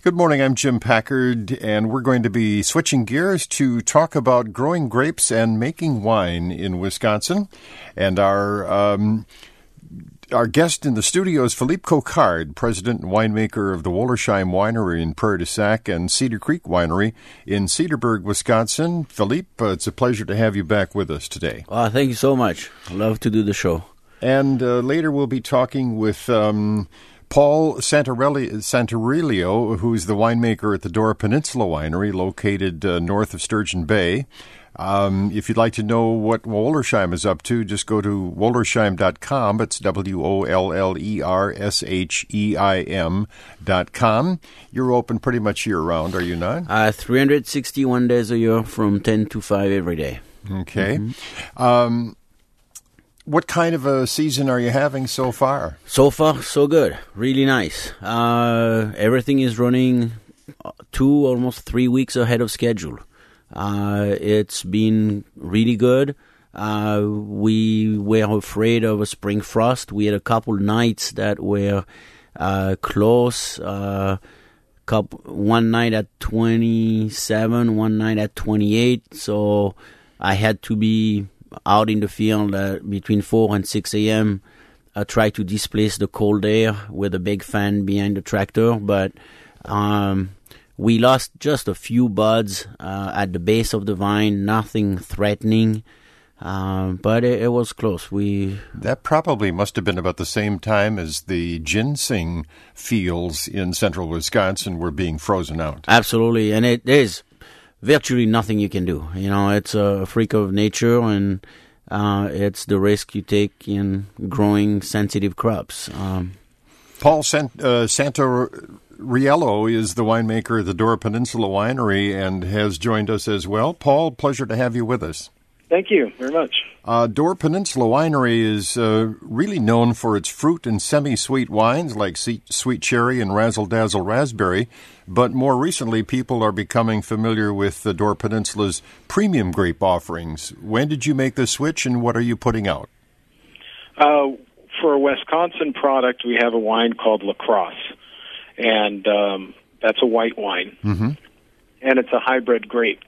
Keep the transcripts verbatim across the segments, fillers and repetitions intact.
Good morning, I'm Jim Packard, and we're going to be switching gears to talk about growing grapes and making wine in Wisconsin. And our um, our guest in the studio is Philippe Coquard, president and winemaker of the Wollersheim Winery in Prairie du Sac and Cedar Creek Winery in Cedarburg, Wisconsin. Philippe, uh, it's a pleasure to have you back with us today. Oh, thank you so much. I love to do the show. And uh, later we'll be talking with Um, Paul Santarillo, who's the winemaker at the Dora Peninsula Winery, located uh, north of Sturgeon Bay. Um, if you'd like to know what Wollersheim is up to, just go to wollersheim dot com. It's W O L L E R S H E I M dot com. You're open pretty much year-round, are you not? Uh, three hundred sixty-one days a year from ten to five every day. Okay. Mm-hmm. Um What kind of a season are you having so far? So far, so good. Really nice. Uh, everything is running two, almost three weeks ahead of schedule. Uh, it's been really good. Uh, we were afraid of a spring frost. We had a couple nights that were uh, close. Uh, couple, one night at twenty-seven, one night at twenty-eight. So I had to be out in the field uh, between four and six a.m. I try to displace the cold air with a big fan behind the tractor, but um, we lost just a few buds uh, at the base of the vine, nothing threatening, uh, but it, it was close. We That probably must have been about the same time as the ginseng fields in central Wisconsin were being frozen out. Absolutely, and it is virtually nothing you can do. You know, it's a freak of nature, and uh, it's the risk you take in growing sensitive crops. Um, Paul Sant- uh, Santarillo is the winemaker at the Dora Peninsula Winery and has joined us as well. Paul, pleasure to have you with us. Thank you very much. Uh, Dora Peninsula Winery is uh, really known for its fruit and semi-sweet wines like Sweet Cherry and Razzle Dazzle Raspberry, but more recently people are becoming familiar with the Dora Peninsula's premium grape offerings. When did you make the switch, and what are you putting out? Uh, for a Wisconsin product, we have a wine called La Crosse, and um, that's a white wine, mm-hmm. and it's a hybrid grape.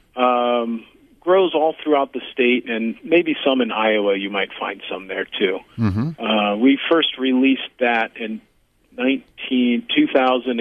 Um Grows all throughout the state, and maybe some in Iowa. You might find some there too. Mm-hmm. Uh, we first released that in nineteen, two thousand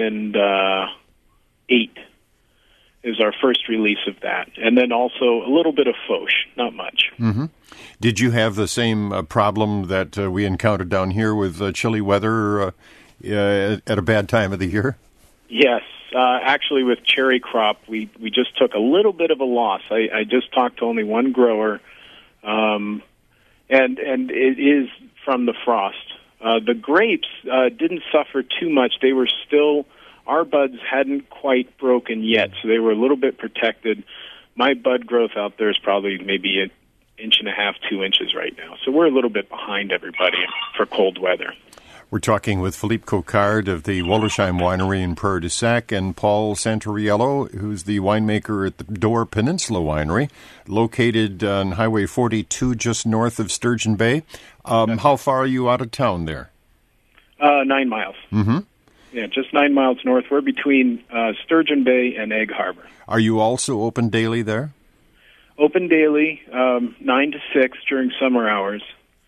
eight. Is our first release of that, and then also a little bit of Foch, not much. Mm-hmm. Did you have the same uh, problem that uh, we encountered down here with uh, chilly weather uh, uh, at a bad time of the year? Yes. Uh, actually, with cherry crop, we, we just took a little bit of a loss. I, I just talked to only one grower, um, and and it is from the frost. Uh, the grapes uh, didn't suffer too much. They were still, our buds hadn't quite broken yet, so they were a little bit protected. My bud growth out there is probably maybe an inch and a half, two inches right now. So we're a little bit behind everybody for cold weather. We're talking with Philippe Coquard of the Wollersheim Winery in Prairie du Sac and Paul Santarillo, who's the winemaker at the Dora Peninsula Winery, located on Highway forty-two just north of Sturgeon Bay. Um, how far are you out of town there? Uh, nine miles. Mm-hmm. Yeah, just nine miles north. We're between uh, Sturgeon Bay and Egg Harbor. Are you also open daily there? Open daily, um, nine to six during summer hours.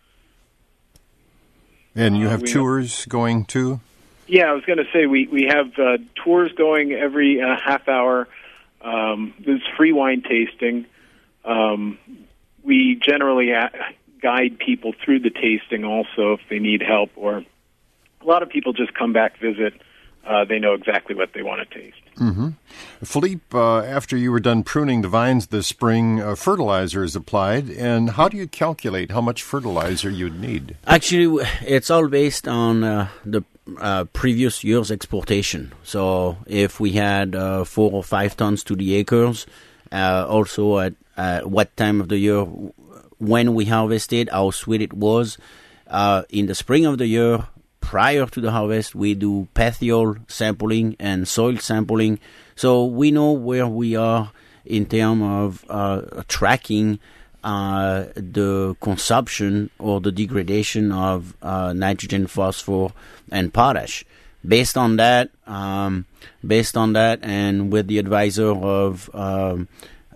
And you have uh, tours have, going too? Yeah, I was going to say we, we have uh, tours going every uh, half hour. Um, there's free wine tasting. Um, we generally a- guide people through the tasting also if they need help, or a lot of people just come back, visit. Uh, they know exactly what they want to taste. Mm-hmm. Philippe, uh, after you were done pruning the vines this spring, uh, fertilizer is applied. And how do you calculate how much fertilizer you'd need? Actually, it's all based on uh, the uh, previous year's exportation. So if we had uh, four or five tons to the acres, uh, also at uh, what time of the year, when we harvested, how sweet it was. Uh, in the spring of the year, prior to the harvest, we do pethiol sampling and soil sampling, so we know where we are in terms of uh, tracking uh, the consumption or the degradation of uh, nitrogen, phosphor, and potash. based on that, um, based on that, and with the advisor of um,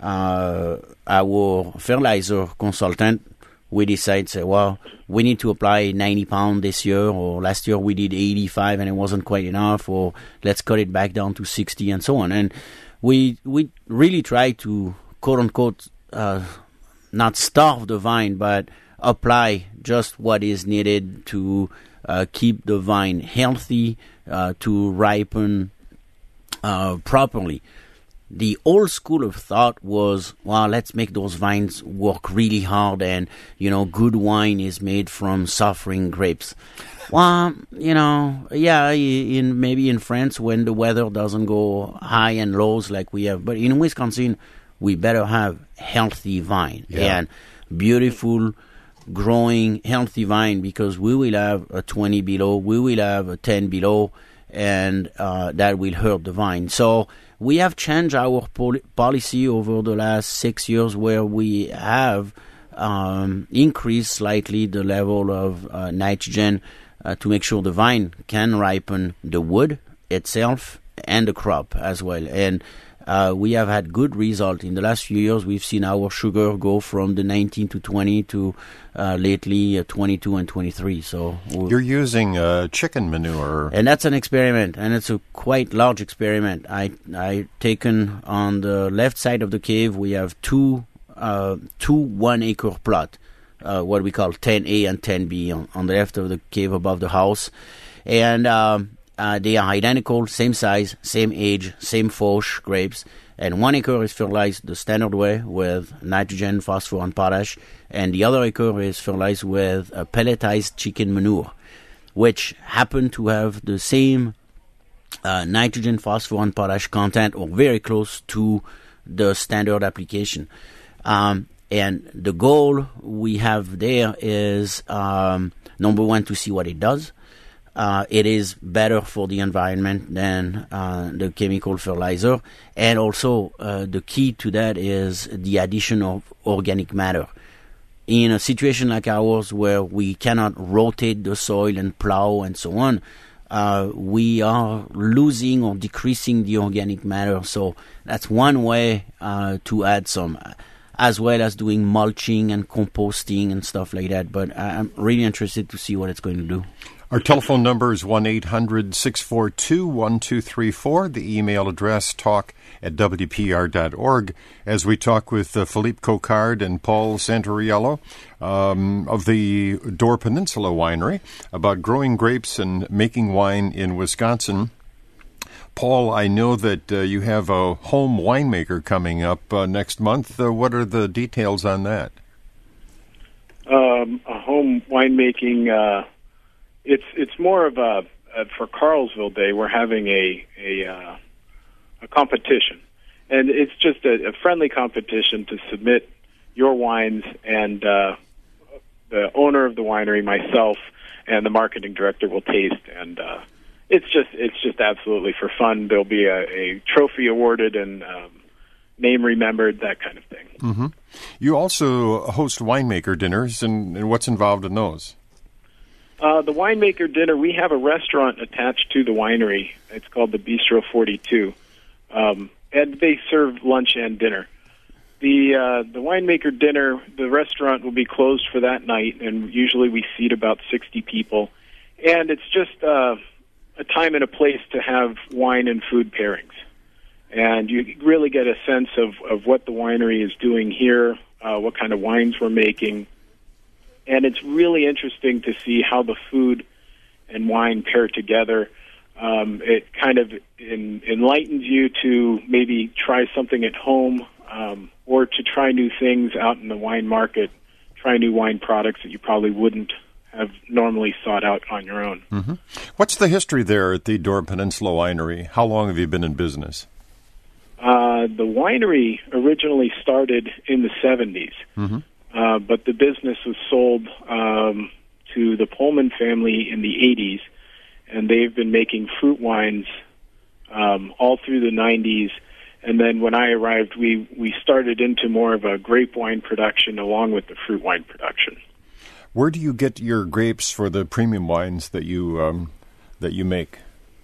uh, our fertilizer consultant, we decided, say, well, we need to apply ninety pounds this year, or last year we did eighty-five and it wasn't quite enough, or let's cut it back down to sixty and so on. And we we really try to, quote unquote, uh, not starve the vine, but apply just what is needed to uh, keep the vine healthy, uh, to ripen uh, properly. The old school of thought was, well, let's make those vines work really hard, and, you know, good wine is made from suffering grapes. Well, you know, yeah, in maybe in France when the weather doesn't go high and lows like we have, but in Wisconsin, we better have healthy vine yeah. and beautiful, growing, healthy vine, because we will have a twenty below, we will have a ten below, and uh, that will hurt the vine. So we have changed our pol- policy over the last six years, where we have um, increased slightly the level of uh, nitrogen uh, to make sure the vine can ripen the wood itself and the crop as well. And uh, we have had good result. In the last few years, we've seen our sugar go from the nineteen to twenty to uh, lately uh, twenty-two and twenty-three. So you're using uh, chicken manure, and that's an experiment, and it's a quite large experiment. I I taken on the left side of the cave. We have two uh, two one acre plot, uh, what we call ten A and ten B on, on the left of the cave above the house, and um, uh, they are identical, same size, same age, same fauche grapes. And one acre is fertilized the standard way with nitrogen, phosphorus, and potash, and the other acre is fertilized with a pelletized chicken manure, which happen to have the same uh, nitrogen, phosphorus, and potash content, or very close to the standard application. Um, and the goal we have there is, um, number one, to see what it does. Uh, it is better for the environment than uh, the chemical fertilizer. And also, uh, the key to that is the addition of organic matter. In a situation like ours, where we cannot rotate the soil and plow and so on, uh, we are losing or decreasing the organic matter. So that's one way uh, to add some, as well as doing mulching and composting and stuff like that. But I'm really interested to see what it's going to do. Our telephone number is one eight hundred six four two one two three four. The email address, talk at w p r dot org. As we talk with uh, Philippe Coquard and Paul Santoriello um, of the Door Peninsula Winery about growing grapes and making wine in Wisconsin. Paul, I know that uh, you have a home winemaker coming up uh, next month. Uh, what are the details on that? Um, a home winemaking... Uh It's it's more of a, a for Carlsville Day. We're having a a, uh, a competition, and it's just a, a friendly competition to submit your wines, and uh, the owner of the winery, myself, and the marketing director will taste, and uh, it's just it's just absolutely for fun. There'll be a, a trophy awarded and um, name remembered, that kind of thing. Mm-hmm. You also host winemaker dinners, and, and what's involved in those? Uh, the winemaker dinner, we have a restaurant attached to the winery. It's called the Bistro forty-two, um, and they serve lunch and dinner. The uh, the winemaker dinner, the restaurant will be closed for that night, and usually we seat about sixty people. And it's just uh, a time and a place to have wine and food pairings. And you really get a sense of, of what the winery is doing here, uh, what kind of wines we're making. And it's really interesting to see how the food and wine pair together. Um, it kind of in, enlightens you to maybe try something at home um, or to try new things out in the wine market, try new wine products that you probably wouldn't have normally sought out on your own. Mm-hmm. What's the history there at the Door Peninsula Winery? How long have you been in business? Uh, the winery originally started in the seventies. Mm-hmm. Uh, but the business was sold um, to the Pullman family in the eighties, and they've been making fruit wines um, all through the nineties. And then when I arrived, we, we started into more of a grape wine production along with the fruit wine production. Where do you get your grapes for the premium wines that you um, that you make?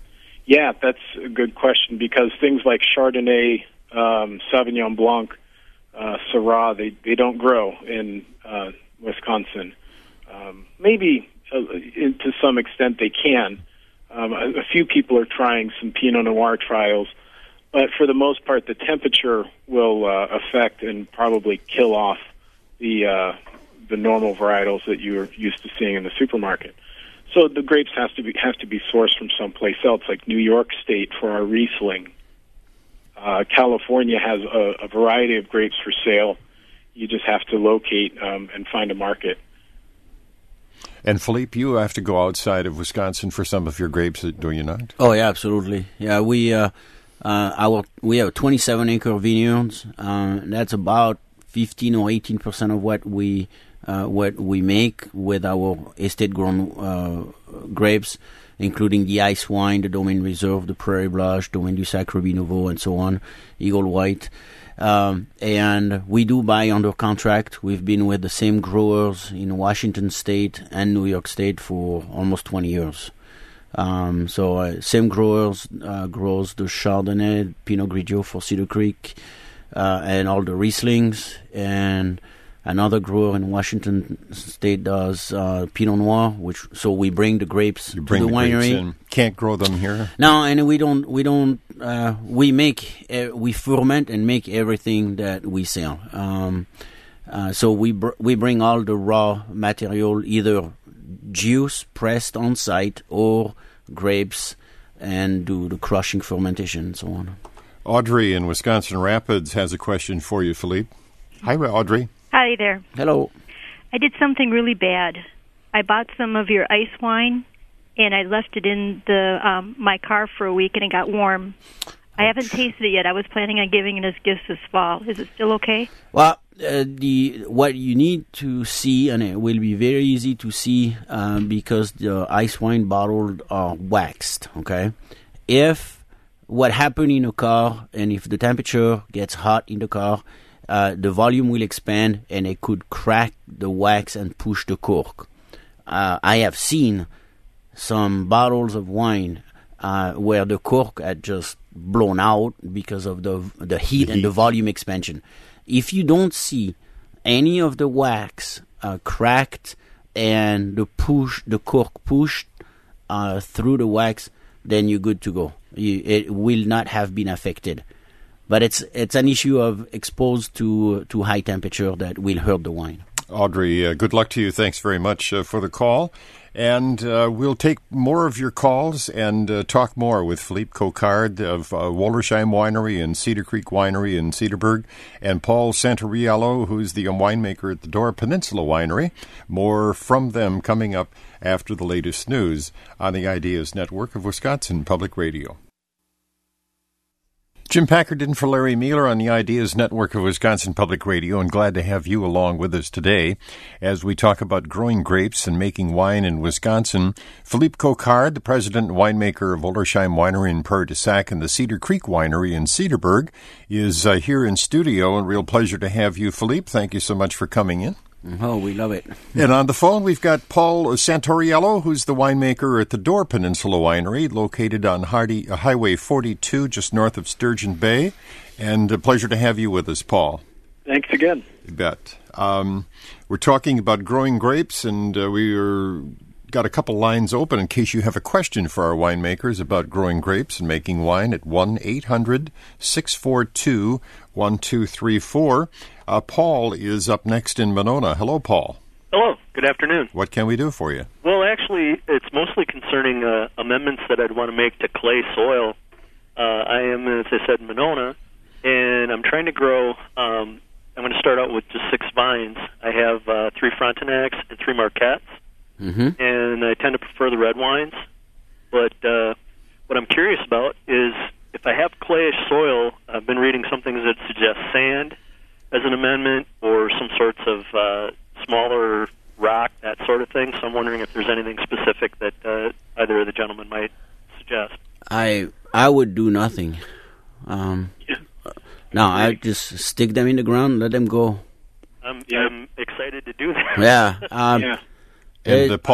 Yeah, that's a good question because things like Chardonnay, um, Sauvignon Blanc, uh, Syrah, they, they don't grow in uh, Wisconsin. Um, maybe uh, in, to some extent they can. Um, a, a few people are trying some Pinot Noir trials, but for the most part, the temperature will uh, affect and probably kill off the uh, the normal varietals that you're used to seeing in the supermarket. So the grapes has to be have to be sourced from someplace else, like New York State for our Riesling. Uh, California has a, a variety of grapes for sale. You just have to locate um, and find a market. And Philippe, you have to go outside of Wisconsin for some of your grapes, do you not? Oh yeah, absolutely. Yeah, we uh, uh, our we have twenty-seven acre vineyards. Uh, that's about fifteen or eighteen percent of what we uh, what we make with our estate grown uh, grapes, including the ice wine, the Domaine Reserve, the Prairie Blanche, Domaine du Sacre Nouveau, and so on, Eagle White. Um, and we do buy under contract. We've been with the same growers in Washington State and New York State for almost twenty years. Um, so uh, same growers uh, grows the Chardonnay, Pinot Grigio for Cedar Creek, uh, and all the Rieslings. And another grower in Washington State does uh, Pinot Noir, which so we bring the grapes you bring to the, the winery. Grapes in. Can't grow them here. No, and we don't. We don't. Uh, we make. Uh, we ferment and make everything that we sell. Um, uh, so we br- we bring all the raw material, either juice pressed on site or grapes, and do the crushing, fermentation, and so on. Audrey in Wisconsin Rapids has a question for you, Philippe. Hi, Audrey. Hi there. Hello. I did something really bad. I bought some of your ice wine, and I left it in the um, my car for a week, and it got warm. I haven't tasted it yet. I was planning on giving it as gifts this fall. Is it still okay? Well, uh, the what you need to see, and it will be very easy to see um, because the ice wine bottles are waxed, okay? If what happened in a car, and if the temperature gets hot in the car, uh, the volume will expand, and it could crack the wax and push the cork. Uh, I have seen some bottles of wine uh, where the cork had just blown out because of the the heat, the and heat. the volume expansion. If you don't see any of the wax uh, cracked and the push the cork pushed uh, through the wax, then you're good to go. You, it will not have been affected. But it's it's an issue of exposed to to high temperature that will hurt the wine. Audrey, uh, good luck to you. Thanks very much uh, for the call. And uh, we'll take more of your calls and uh, talk more with Philippe Coquard of uh, Wollersheim Winery and Cedar Creek Winery in Cedarburg, and Paul Santoriello, who's the winemaker at the Door Peninsula Winery. More from them coming up after the latest news on the Ideas Network of Wisconsin Public Radio. Jim Packard in for Larry Mueller on the Ideas Network of Wisconsin Public Radio, and glad to have you along with us today as we talk about growing grapes and making wine in Wisconsin. Philippe Coquard, the president and winemaker of Wollersheim Winery in Prairie du Sac and the Cedar Creek Winery in Cedarburg, is uh, here in studio. A real pleasure to have you, Philippe. Thank you so much for coming in. Oh, we love it. And on the phone, we've got Paul Santoriello, who's the winemaker at the Door Peninsula Winery, located on Hardy, uh, Highway forty-two, just north of Sturgeon Bay. And a pleasure to have you with us, Paul. Thanks again. You bet. Um, we're talking about growing grapes, and uh, we're got a couple lines open in case you have a question for our winemakers about growing grapes and making wine at one eight hundred six four two one two three four. Uh, Paul is up next in Monona. Hello, Paul. Hello. Good afternoon. What can we do for you? Well, actually, it's mostly concerning uh, amendments that I'd want to make to clay soil. Uh, I am, as I said, in Monona, and I'm trying to grow. Um, I'm going to start out with just six vines. I have uh, three Frontenacs and three Marquettes, mm-hmm. and I tend to prefer the red wines. But uh, what I'm curious about is if I have clayish soil, I've been reading some things that suggest sand as an amendment, or some sorts of uh, smaller rock, that sort of thing. So I'm wondering if there's anything specific that uh, either of the gentlemen might suggest. I I would do nothing. Um, yeah. No, I just stick them in the ground, let them go. I'm, yeah. I'm excited to do that. Yeah. Um, yeah. And uh, Paul,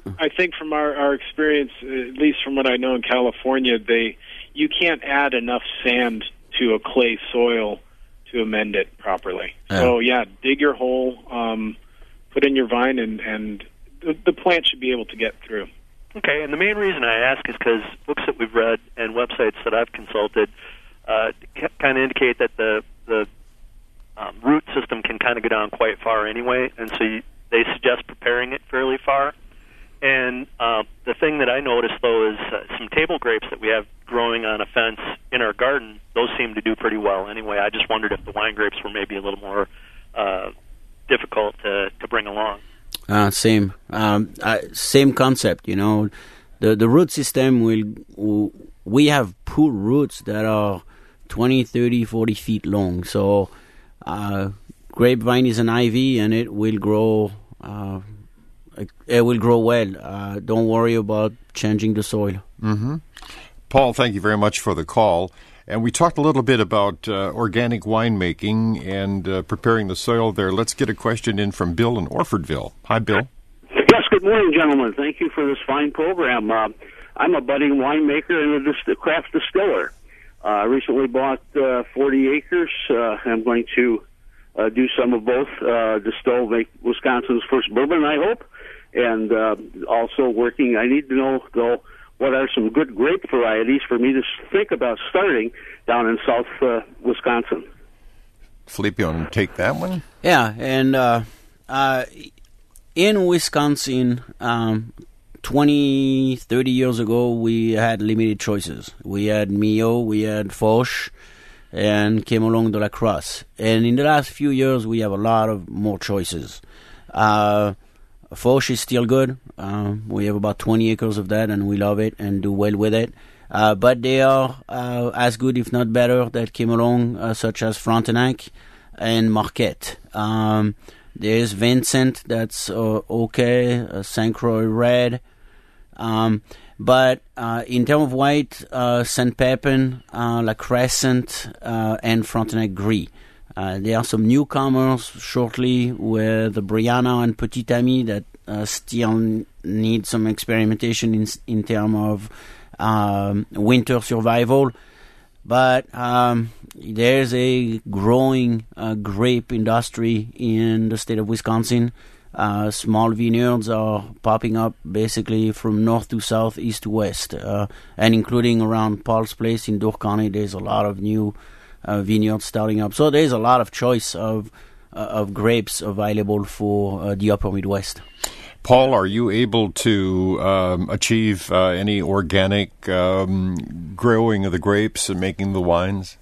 I think from our, our experience, at least from what I know in California, they you can't add enough sand to a clay soil to amend it properly. Yeah. So yeah, dig your hole, um, put in your vine, and, and the, the plant should be able to get through. Okay, and the main reason I ask is because books that we've read and websites that I've consulted uh, kind of indicate that the the um, root system can kind of go down quite far anyway, and so you, they suggest preparing it fairly far. And uh, the thing that I noticed, though, is uh, some table grapes that we have growing on a fence in our garden, those seem to do pretty well anyway. I just wondered if the wine grapes were maybe a little more uh, difficult to, to bring along. Uh, same, um, uh, same concept. You know, the the root system will. We have poor roots that are twenty, thirty, forty feet long. So, uh, grapevine is an ivy, and it will grow. Uh, it will grow well. Uh, don't worry about changing the soil. Mm-hmm. Paul, thank you very much for the call. And we talked a little bit about uh, organic winemaking and uh, preparing the soil there. Let's get a question in from Bill in Orfordville. Hi, Bill. Yes, good morning, gentlemen. Thank you for this fine program. Uh, I'm a budding winemaker and a dist- craft distiller. Uh, I recently bought uh, forty acres. Uh, I'm going to uh, do some of both, uh, distill, make Wisconsin's first bourbon, I hope, and uh, also working. I need to know, though, what are some good grape varieties for me to think about starting down in south uh, Wisconsin? Philippe, you want to take that one? Yeah, and uh, uh, in Wisconsin, um, twenty, thirty years ago, we had limited choices. We had Mio, we had Foch, and came along the La Crosse. And in the last few years, we have a lot of more choices. Uh, Foch is still good. Um, we have about twenty acres of that, and we love it and do well with it. Uh, but they are uh, as good, if not better, that came along, uh, such as Frontenac and Marquette. Um, there's Vincent, that's uh, okay, uh, Saint Croix Red. Um, but uh, in terms of white, uh, Saint Pepin, uh, La Crescent, uh, and Frontenac Gris. Uh, there are some newcomers shortly with the Brianna and Petit Ami that uh, still need some experimentation in in terms of um, winter survival. But um, there's a growing uh, grape industry in the state of Wisconsin. Uh, small vineyards are popping up basically from north to south, east to west, uh, and including around Paul's Place in Door County. There's a lot of new Uh, vineyards starting up. So there's a lot of choice of uh, of grapes available for uh, the upper Midwest. Paul, are you able to um, achieve uh, any organic um, growing of the grapes and making the wines?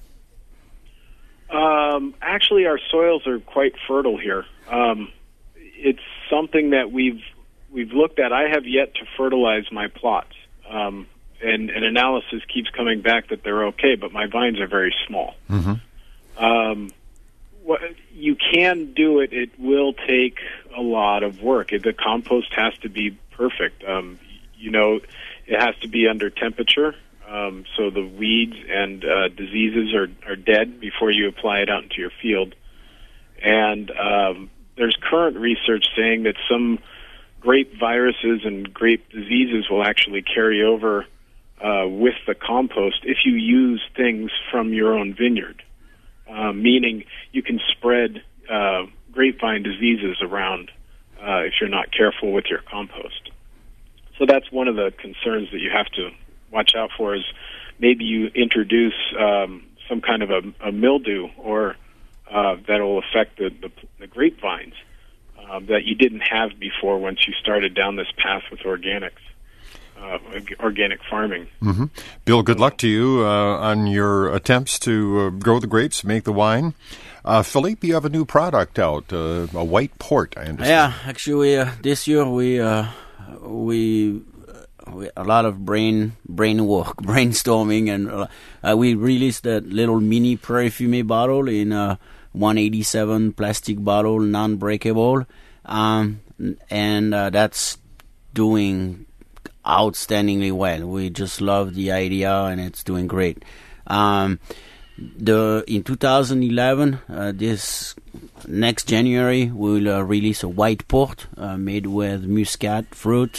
Um, actually, our soils are quite fertile here. Um, it's something that we've we've looked at. I have yet to fertilize my plots. Um, And, and analysis keeps coming back that they're okay, but my vines are very small. Mm-hmm. Um, what, you can do it. It will take a lot of work. The compost has to be perfect. Um, you know, it has to be under temperature, um, so the weeds and uh, diseases are, are dead before you apply it out into your field. And um, there's current research saying that some grape viruses and grape diseases will actually carry over Uh, with the compost if you use things from your own vineyard, uh, meaning you can spread uh, grapevine diseases around uh, if you're not careful with your compost. So that's one of the concerns that you have to watch out for is maybe you introduce um, some kind of a, a mildew or uh, that will affect the, the, the grapevines uh, that you didn't have before once you started down this path with organics. Uh, organic farming. Mm-hmm. Bill, good luck to you uh, on your attempts to uh, grow the grapes, make the wine. Uh, Philippe, you have a new product out, uh, a white port, I understand. Yeah, actually, uh, this year we uh, we, we a lot of brain brain work, brainstorming, and uh, we released that little mini Prairie Fumée bottle in a one eighty-seven plastic bottle, non-breakable, um, and uh, that's doing outstandingly well. We just love the idea, and it's doing great. Um, the in two thousand eleven, uh, this next January, we'll uh, release a white port uh, made with muscat fruit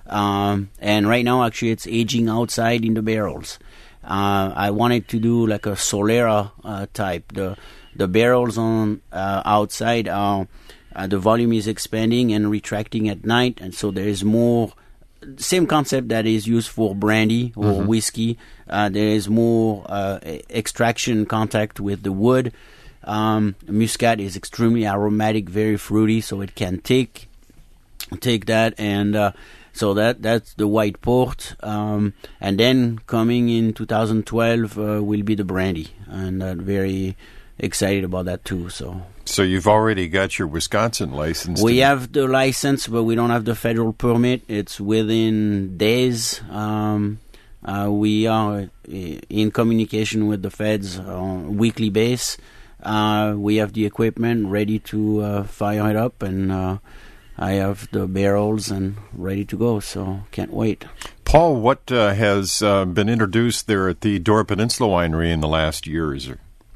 Um, and right now, actually, it's aging outside in the barrels. Uh, I wanted to do like a Solera uh, type. The the barrels on uh, outside are uh, the volume is expanding and retracting at night, and so there is more. Same concept that is used for brandy or mm-hmm. whiskey. Uh, there is more uh, extraction contact with the wood. Um, Muscat is extremely aromatic, very fruity, so it can take take that and. Uh, So that that's the white port, um, and then coming in two thousand twelve uh, will be the brandy, and uh, very excited about that too. So, so you've already got your Wisconsin license. We have the license, but we don't have the federal permit. It's within days. Um, uh, we are in communication with the feds on a weekly basis. Uh, we have the equipment ready to uh, fire it up, and. Uh, I have the barrels and ready to go, so can't wait. Paul, what uh, has uh, been introduced there at the Dora Peninsula Winery in the last years?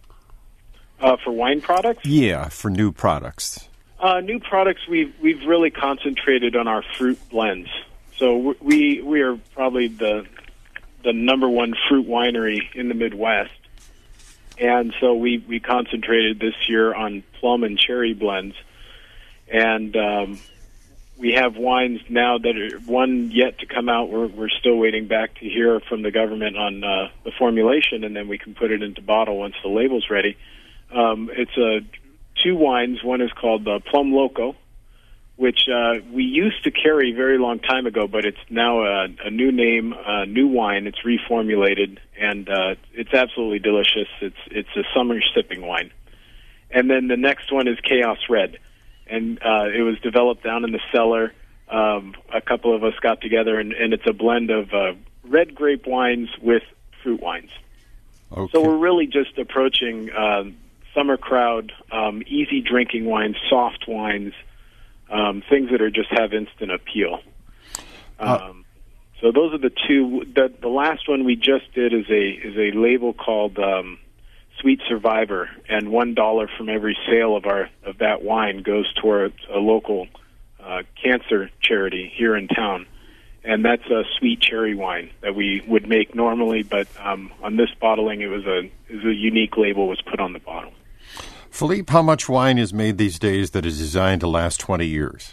Uh, for wine products? Yeah, for new products. Uh, new products, we've we've really concentrated on our fruit blends. So we we are probably the the number one fruit winery in the Midwest, and so we we concentrated this year on plum and cherry blends. And um, we have wines now that are one yet to come out. We're we're still waiting back to hear from the government on uh, the formulation, and then we can put it into bottle once the label's ready. Um, it's a two wines. One is called uh, Plum Loco, which uh, we used to carry a very long time ago, but it's now a, a new name, a new wine. It's reformulated, and uh, it's absolutely delicious. It's it's a summer sipping wine. And then the next one is Chaos Red. And uh, it was developed down in the cellar. Um, a couple of us got together, and, and it's a blend of uh, red grape wines with fruit wines. Okay. So we're really just approaching uh, summer crowd, um, easy drinking wines, soft wines, um, things that are just have instant appeal. Um, uh, so those are the two. The, the last one we just did is a is a label called. Um, Sweet Survivor, and one dollar from every sale of our of that wine goes towards a local uh, cancer charity here in town, and that's a sweet cherry wine that we would make normally, but um, on this bottling, it was a it was a unique label was put on the bottle. Philippe, how much wine is made these days that is designed to last twenty years?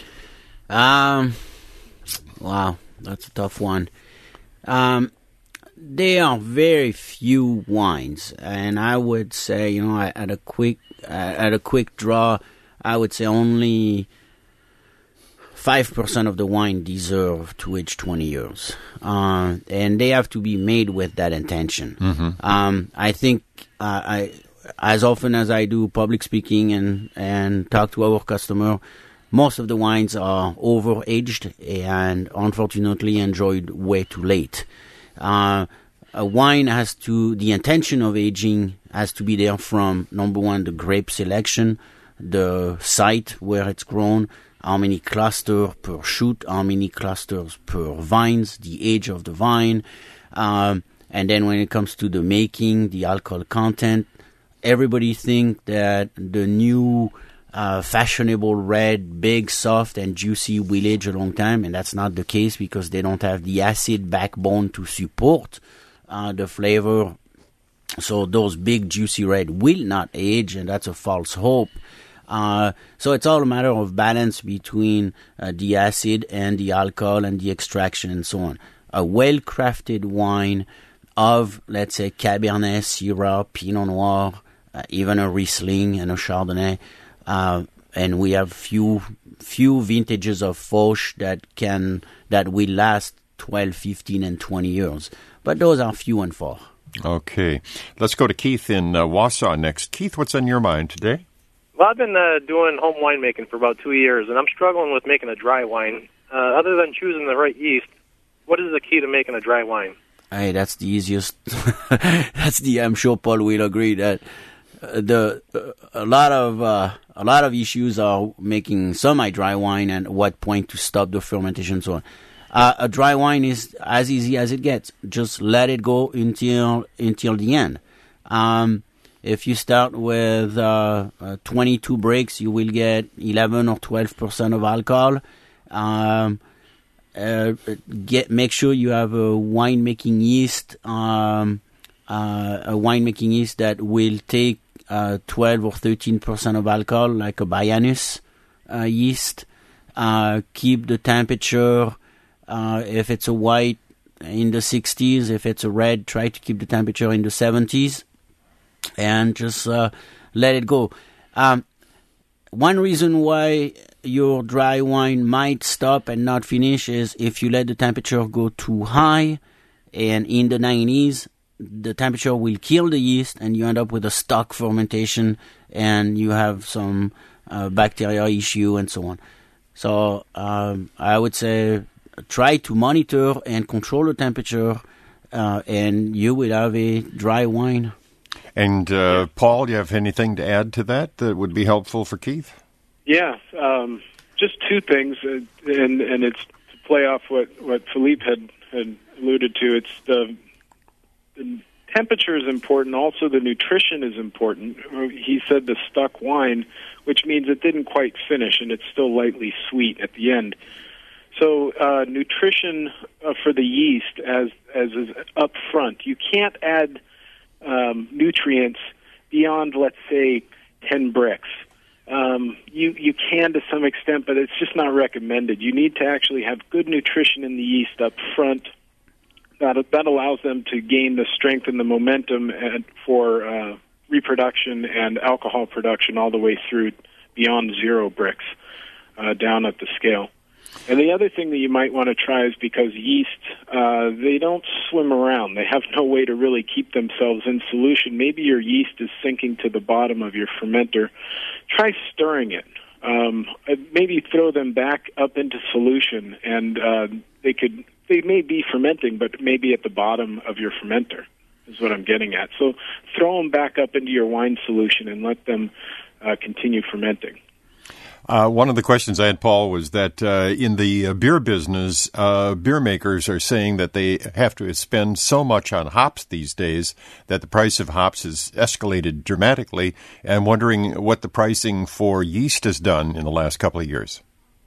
Um, wow, that's a tough one. Um. There are very few wines, and I would say, you know, at a quick at a quick draw, I would say only five percent of the wine deserve to age twenty years, uh, and they have to be made with that intention. Mm-hmm. Um, I think uh, I, as often as I do public speaking and and talk to our customer, most of the wines are over-aged and unfortunately enjoyed way too late. Uh, a wine has to, the intention of aging has to be there from, number one, the grape selection, the site where it's grown, how many clusters per shoot, how many clusters per vines, the age of the vine, um, and then when it comes to the making, the alcohol content, everybody think that the new uh, fashionable red, big, soft, and juicy will age a long time, and that's not the case because they don't have the acid backbone to support uh, the flavor. So those big, juicy red will not age, and that's a false hope. Uh, so it's all a matter of balance between uh, the acid and the alcohol and the extraction and so on. A well-crafted wine of, let's say, Cabernet, Syrah, Pinot Noir, uh, even a Riesling and a Chardonnay, uh, and we have few few vintages of Foch that can that will last twelve, fifteen, and twenty years. But those are few and far. Okay. Let's go to Keith in uh, Wausau next. Keith, what's on your mind today? Well, I've been uh, doing home winemaking for about two years, and I'm struggling with making a dry wine. Uh, other than choosing the right yeast, what is the key to making a dry wine? Hey, that's the easiest. That's the. I'm sure Paul will agree that uh, the uh, a lot of uh, a lot of issues are making semi-dry wine and at what point to stop the fermentation and so on. Uh, a dry wine is as easy as it gets. Just let it go until until the end. Um, if you start with uh, uh, twenty-two breaks, you will get eleven or twelve percent of alcohol. Um, uh, get make sure you have a winemaking yeast, um, uh, a winemaking yeast that will take uh, twelve or thirteen percent of alcohol, like a Baianus uh, yeast. Uh, keep the temperature. Uh, if it's a white, in the sixties. If it's a red, try to keep the temperature in the seventies, and just uh, let it go. Um, one reason why your dry wine might stop and not finish is if you let the temperature go too high, and in the nineties, the temperature will kill the yeast, and you end up with a stock fermentation, and you have some uh, bacteria issue and so on. So um, I would say try to monitor and control the temperature, uh, and you will have a dry wine. And uh, Paul, do you have anything to add to that that would be helpful for Keith? Yeah, um, just two things, uh, and and it's to play off what, what Philippe had, had alluded to. It's the, the temperature is important. Also, the nutrition is important. He said the stuck wine, which means it didn't quite finish, and it's still lightly sweet at the end. So uh, nutrition uh, for the yeast as as is up front. You can't add um, nutrients beyond, let's say, ten Brix. Um, you you can to some extent, but it's just not recommended. You need to actually have good nutrition in the yeast up front. That that allows them to gain the strength and the momentum and for uh, reproduction and alcohol production all the way through beyond zero Brix uh, down at the scale. And the other thing that you might want to try is because yeast, uh, they don't swim around. They have no way to really keep themselves in solution. Maybe your yeast is sinking to the bottom of your fermenter. Try stirring it. Um, maybe throw them back up into solution, and uh, they could. They may be fermenting, but maybe at the bottom of your fermenter is what I'm getting at. So throw them back up into your wine solution and let them uh, continue fermenting. Uh, one of the questions I had, Paul, was that uh, in the uh, beer business, uh, beer makers are saying that they have to spend so much on hops these days that the price of hops has escalated dramatically, and wondering what the pricing for yeast has done in the last couple of years.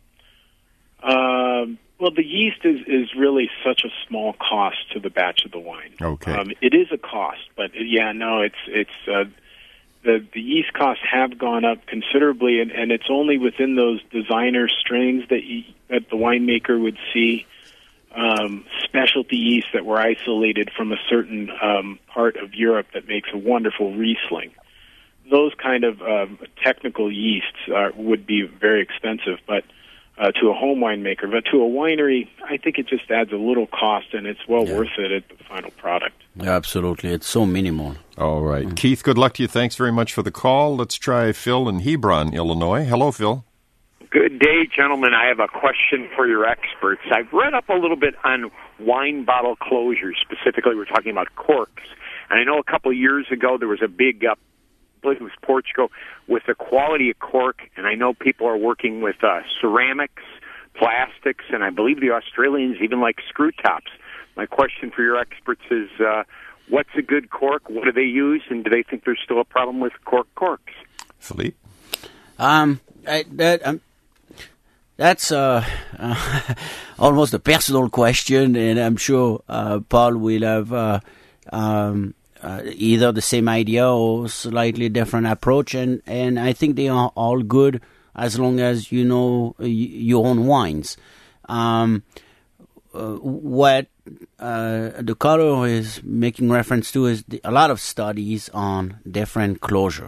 Um, well, the yeast is, is really such a small cost to the batch of the wine. Okay. Um, it is a cost, but yeah, no, it's it's uh, the the yeast costs have gone up considerably, and, and it's only within those designer strains that you, that the winemaker would see um, specialty yeast that were isolated from a certain um, part of Europe that makes a wonderful Riesling. Those kind of um, technical yeasts are, would be very expensive, but uh, to a home winemaker, but to a winery, I think it just adds a little cost, and it's well yeah. worth it at the final product. Absolutely. It's so minimal. All right. Mm-hmm. Keith, good luck to you. Thanks very much for the call. Let's try Phil in Hebron, Illinois. Hello, Phil. Good day, gentlemen. I have a question for your experts. I've read up a little bit on wine bottle closures. Specifically, we're talking about corks. And I know a couple of years ago there was a big, uh, I believe it was Portugal, with the quality of cork. And I know people are working with uh, ceramics, plastics, and I believe the Australians even like screw tops. My question for your experts is, uh, what's a good cork? What do they use? And do they think there's still a problem with cork corks? Philippe? Um, I, that, um, that's uh, uh, almost a personal question, and I'm sure uh, Paul will have uh, um, uh, either the same idea or slightly different approach, and, and I think they are all good as long as you know y- your own wines. Um, uh, what uh, the color is making reference to is the, a lot of studies on different closure.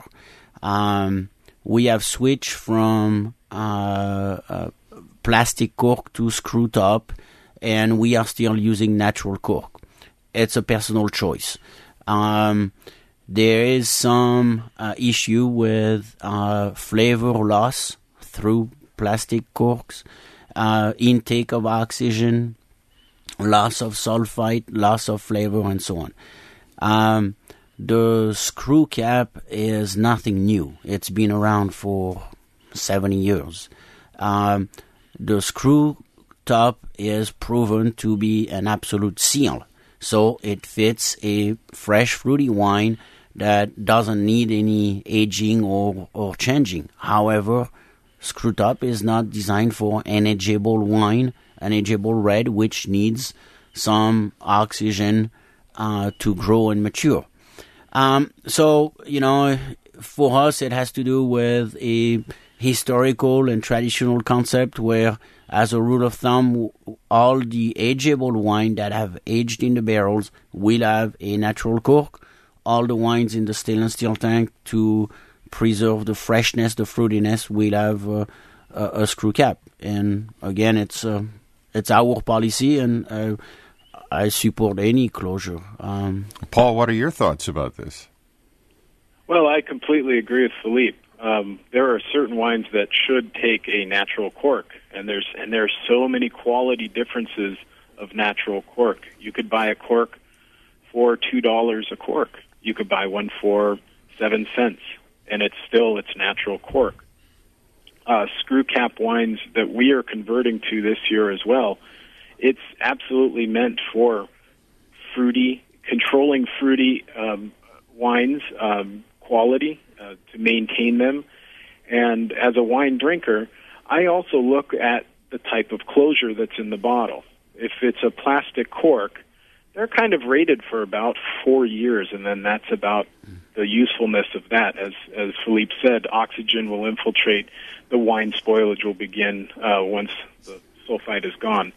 Um, we have switched from uh, uh, plastic cork to screw top, and we are still using natural cork. It's a personal choice. Um, there is some uh, issue with uh, flavor loss through plastic corks, uh, intake of oxygen, loss of sulfite, loss of flavor, and so on. Um, the screw cap is nothing new. It's been around for seventy years. Um, the screw top is proven to be an absolute seal. So it fits a fresh fruity wine that doesn't need any aging or, or changing. However, screw top is not designed for an ageable wine, an ageable red, which needs some oxygen uh, to grow and mature. Um, so, you know, for us, it has to do with a historical and traditional concept where, as a rule of thumb, all the ageable wine that have aged in the barrels will have a natural cork. All the wines in the stainless steel tank, to preserve the freshness, the fruitiness, will have uh, a, a screw cap. And again, it's uh, it's our policy, and uh, I support any closure. Um, Paul, what are your thoughts about this? Well, I completely agree with Philippe. Um, there are certain wines that should take a natural cork, and there's and there's so many quality differences of natural cork. You could buy a cork for two dollars a cork. You could buy one for seven cents, and it's still its natural cork. Uh, screw cap wines that we are converting to this year as well, it's absolutely meant for fruity, controlling fruity um, wines um, quality uh, to maintain them. And as a wine drinker, I also look at the type of closure that's in the bottle. If it's a plastic cork, they're kind of rated for about four years, and then that's about the usefulness of that. As as Philippe said, oxygen will infiltrate, the wine spoilage will begin uh, once the sulfite is gone.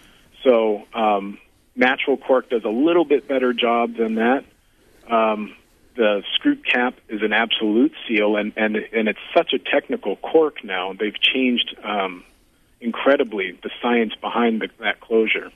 So um, natural cork does a little bit better job than that. Um, the screw cap is an absolute seal, and, and, and it's such a technical cork now. They've changed um, incredibly the science behind the, that closure.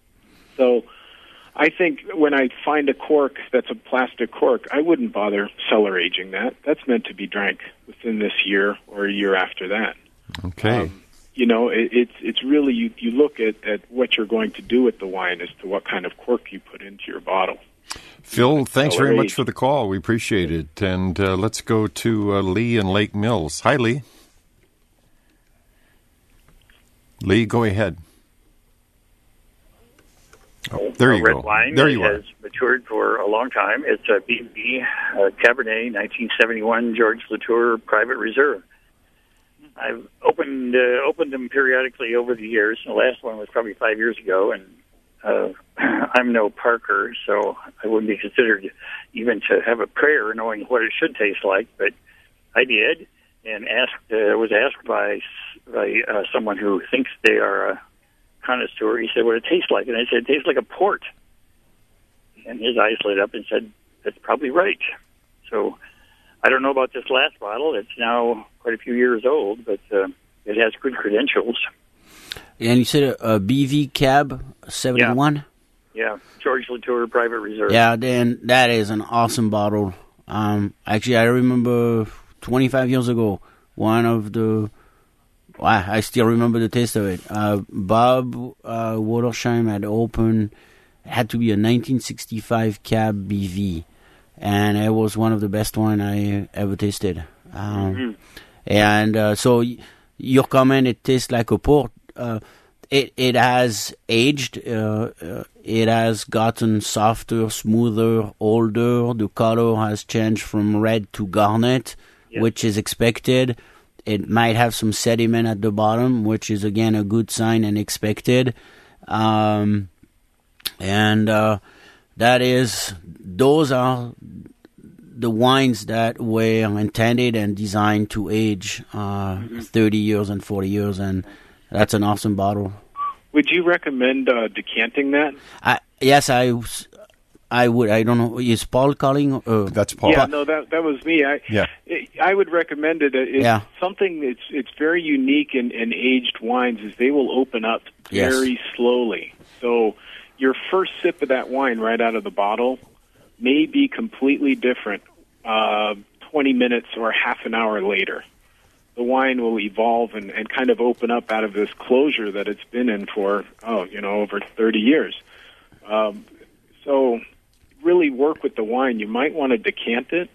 So I think when I find a cork that's a plastic cork, I wouldn't bother cellar aging that. That's meant to be drank within this year or a year after that. Okay. Um, you know, it, it's it's really, you, you look at, at what you're going to do with the wine as to what kind of cork you put into your bottle. Phil, thanks Cellar very much age. for the call. We appreciate it. And uh, let's go to uh, Lee in Lake Mills. Hi, Lee. Lee, go ahead. Oh, there you red go. wine There you has are. matured for a long time. It's a B and B uh, Cabernet nineteen seventy-one George Latour Private Reserve. I've opened uh, opened them periodically over the years. The last one was probably five years ago, and uh, I'm no Parker, so I wouldn't be considered even to have a prayer knowing what it should taste like. But I did, and asked uh, was asked by by uh, someone who thinks they are a connoisseur. He said, "What it tastes like?" And I said, "It tastes like a port." And his eyes lit up and said, "That's probably right." So I don't know about this last bottle. It's now quite a few years old, but uh, it has good credentials. and you said a, a B V Cab seventy-one? Yeah, George Latour Private Reserve. Yeah, then that is an awesome bottle. Um, actually, I remember twenty-five years ago, one of the, well, I still remember the taste of it. Uh, Bob uh, Watersheim had opened, it had to be a nineteen sixty-five Cab B V, and it was one of the best wine I ever tasted. Um, mm-hmm. And uh, so y- your comment, it tastes like a port. Uh, it it has aged. Uh, uh, it has gotten softer, smoother, older. The color has changed from red to garnet, yes. which is expected. It might have some sediment at the bottom, which is again a good sign and expected. Um, and uh, that is, those are the wines that were intended and designed to age uh, mm-hmm. thirty years and forty years, and that's an awesome bottle. Would you recommend uh, decanting that? I, yes, I, I would. I don't know. Is Paul calling? Uh, that's Paul. Yeah, no, that that was me. I, yeah. It, I would recommend it. It's yeah. something that's it's very unique in, in aged wines is they will open up very yes. slowly. So your first sip of that wine right out of the bottle may be completely different uh, twenty minutes or half an hour later. The wine will evolve and, and kind of open up out of this closure that it's been in for, oh, you know, over thirty years. Um, so really work with the wine. You might want to decant it.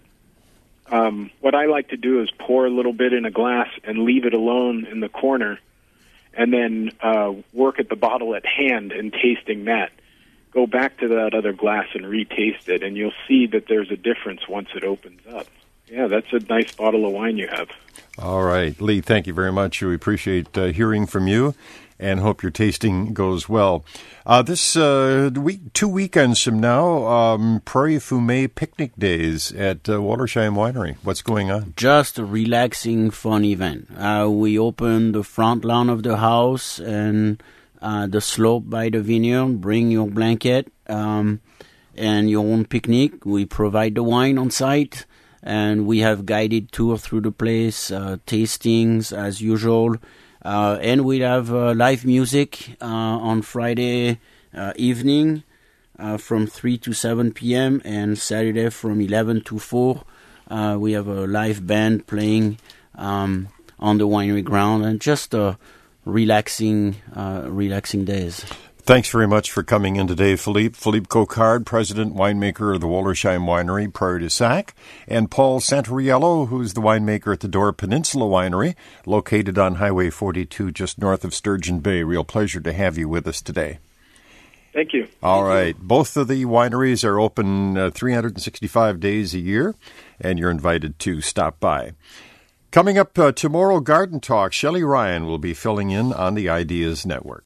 Um, what I like to do is pour a little bit in a glass and leave it alone in the corner, and then uh, work at the bottle at hand and tasting that. Go back to that other glass and retaste it, and you'll see that there's a difference once it opens up. Yeah, that's a nice bottle of wine you have. All right. Lee, thank you very much. We appreciate uh, hearing from you and hope your tasting goes well. Uh, this uh, week, two weekends from now, um, Prairie Fumé picnic days at uh, Wallersheim Winery. What's going on? Just a relaxing, fun event. Uh, we open the front lawn of the house and uh, the slope by the vineyard. Bring your blanket um, and your own picnic. We provide the wine on site, and we have guided tour through the place, uh, tastings as usual. Uh, and we have uh, live music uh, on Friday uh, evening uh, from three to seven p.m. and Saturday from eleven to four. Uh, we have a live band playing um, on the winery ground, and just uh, relaxing, uh, relaxing days. Thanks very much for coming in today, Philippe. Philippe Coquard, president, winemaker of the Wallersheim Winery, Prairie du Sac, and Paul Santoriello, who's the winemaker at the Door Peninsula Winery, located on Highway forty-two just north of Sturgeon Bay. Real pleasure to have you with us today. Thank you. All Thank right. you. Both of the wineries are open uh, three hundred sixty-five days a year, and you're invited to stop by. Coming up uh, tomorrow, Garden Talk, Shelley Ryan will be filling in on the Ideas Network.